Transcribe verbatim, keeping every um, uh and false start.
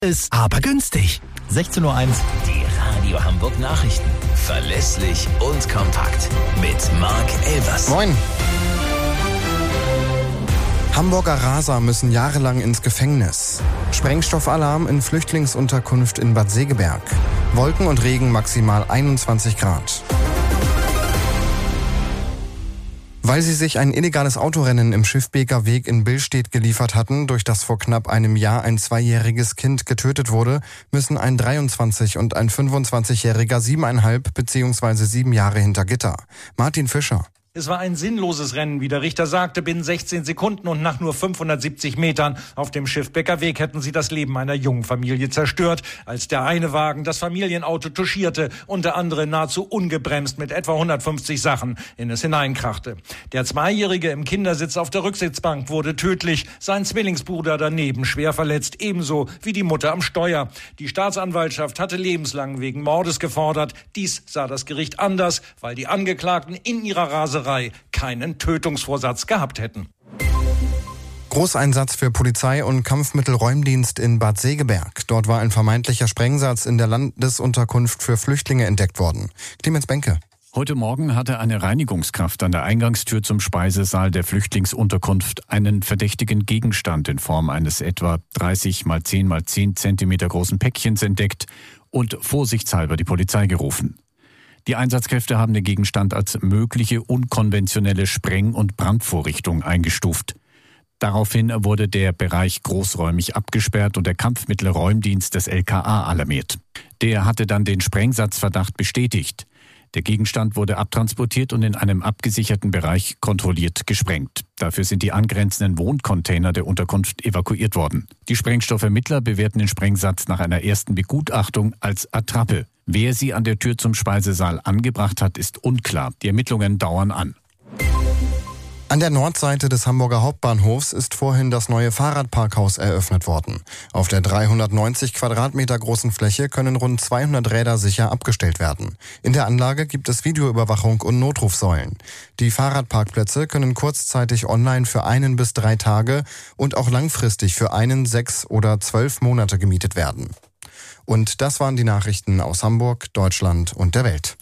Ist aber günstig. sechzehn Uhr eins. Die Radio Hamburg Nachrichten. Verlässlich und kompakt. Mit Marc Elvers. Moin. Hamburger Raser müssen jahrelang ins Gefängnis. Sprengstoffalarm in Flüchtlingsunterkunft in Bad Segeberg. Wolken und Regen maximal einundzwanzig Grad. Weil sie sich ein illegales Autorennen im Schiffbeker Weg in Billstedt geliefert hatten, durch das vor knapp einem Jahr ein zweijähriges Kind getötet wurde, müssen ein dreiundzwanzig- und ein fünfundzwanzigjähriger siebeneinhalb bzw. sieben Jahre hinter Gitter. Martin Fischer. Es war ein sinnloses Rennen, wie der Richter sagte. Binnen sechzehn Sekunden und nach nur fünfhundertsiebzig Metern auf dem Schiffbecker Weg hätten sie das Leben einer jungen Familie zerstört, als der eine Wagen das Familienauto touchierte und der andere nahezu ungebremst mit etwa hundertfünfzig Sachen in es hineinkrachte. Der Zweijährige im Kindersitz auf der Rücksitzbank wurde tödlich, sein Zwillingsbruder daneben schwer verletzt, ebenso wie die Mutter am Steuer. Die Staatsanwaltschaft hatte lebenslang wegen Mordes gefordert. Dies sah das Gericht anders, weil die Angeklagten in ihrer Raserei keinen Tötungsvorsatz gehabt hätten. Großeinsatz für Polizei und Kampfmittelräumdienst in Bad Segeberg. Dort war ein vermeintlicher Sprengsatz in der Landesunterkunft für Flüchtlinge entdeckt worden. Clemens Benke. Heute Morgen hatte eine Reinigungskraft an der Eingangstür zum Speisesaal der Flüchtlingsunterkunft einen verdächtigen Gegenstand in Form eines etwa dreißig mal zehn mal zehn Zentimeter großen Päckchens entdeckt und vorsichtshalber die Polizei gerufen. Die Einsatzkräfte haben den Gegenstand als mögliche unkonventionelle Spreng- und Brandvorrichtung eingestuft. Daraufhin wurde der Bereich großräumig abgesperrt und der Kampfmittelräumdienst des L K A alarmiert. Der hatte dann den Sprengsatzverdacht bestätigt. Der Gegenstand wurde abtransportiert und in einem abgesicherten Bereich kontrolliert gesprengt. Dafür sind die angrenzenden Wohncontainer der Unterkunft evakuiert worden. Die Sprengstoffermittler bewerten den Sprengsatz nach einer ersten Begutachtung als Attrappe. Wer sie an der Tür zum Speisesaal angebracht hat, ist unklar. Die Ermittlungen dauern an. An der Nordseite des Hamburger Hauptbahnhofs ist vorhin das neue Fahrradparkhaus eröffnet worden. Auf der dreihundertneunzig Quadratmeter großen Fläche können rund zweihundert Räder sicher abgestellt werden. In der Anlage gibt es Videoüberwachung und Notrufsäulen. Die Fahrradparkplätze können kurzzeitig online für einen bis drei Tage und auch langfristig für einen, sechs oder zwölf Monate gemietet werden. Und das waren die Nachrichten aus Hamburg, Deutschland und der Welt.